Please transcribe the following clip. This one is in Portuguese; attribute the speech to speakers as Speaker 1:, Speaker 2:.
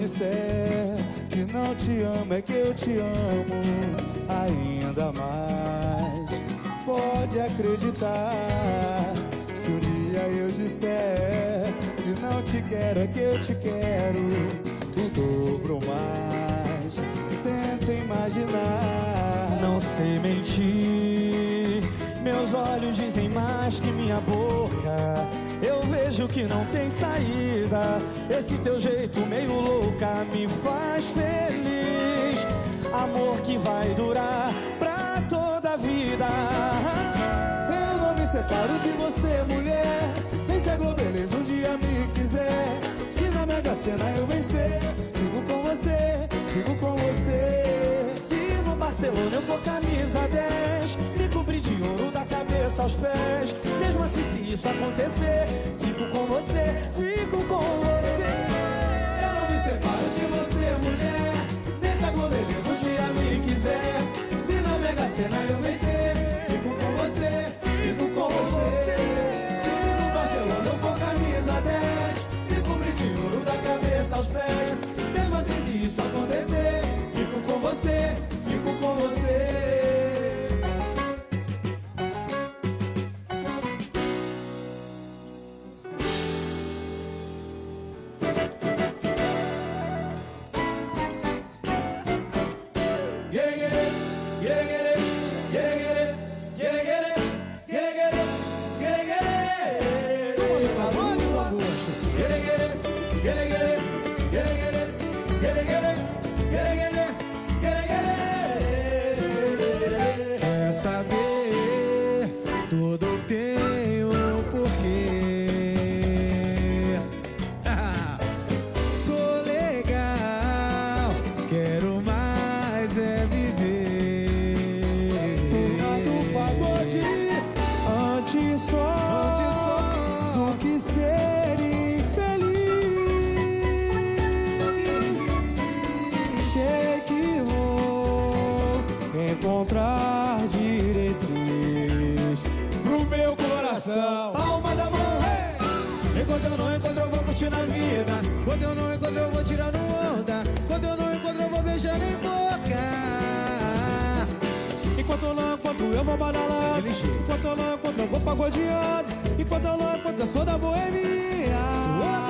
Speaker 1: disser que não te amo, é que eu te amo ainda mais. Pode acreditar, se um dia eu disser que não te quero, é que eu te quero o dobro mais. Tenta imaginar.
Speaker 2: Não sei mentir, meus olhos dizem mais que minha boca. Eu vejo que não tem saída. Esse teu jeito meio louca me faz feliz. Amor que vai durar pra toda a vida.
Speaker 1: Eu não me separo de você, mulher, nem se a Globeleza um dia me quiser. Se na Mega Sena eu vencer, fico com você, fico com você.
Speaker 2: Se no Barcelona eu for camisa 10, me cobrir de ouro da cabeça aos pés. Mesmo assim, se isso acontecer, fico com você, fico com você.
Speaker 1: Eu não me separo de você, mulher, nem se a Globeleza um dia me quiser. Se na Mega Sena eu vencer, fico com você, fico com você. Se no Barcelona eu for camisa 10, me cobrir de ouro da cabeça aos pés. Mesmo assim, se isso acontecer, fico com você, fico com você.
Speaker 3: Quer saber? Tudo tem um porquê. Tô legal, quero mais é viver.
Speaker 1: Turma do pagode, antes só do que ser infeliz. Sei que vou encontrar diretriz pro meu coração. Palma da mão, hey!
Speaker 3: Enquanto eu não encontro, eu vou curtindo a vida. Quando eu não encontro, eu vou tirando onda. Quando eu não encontro, eu vou beijando em boca.
Speaker 1: Enquanto eu não encontro, eu vou badalando. Enquanto eu não encontro, eu vou pagodeando. Enquanto eu não encontro, eu sou da boemia.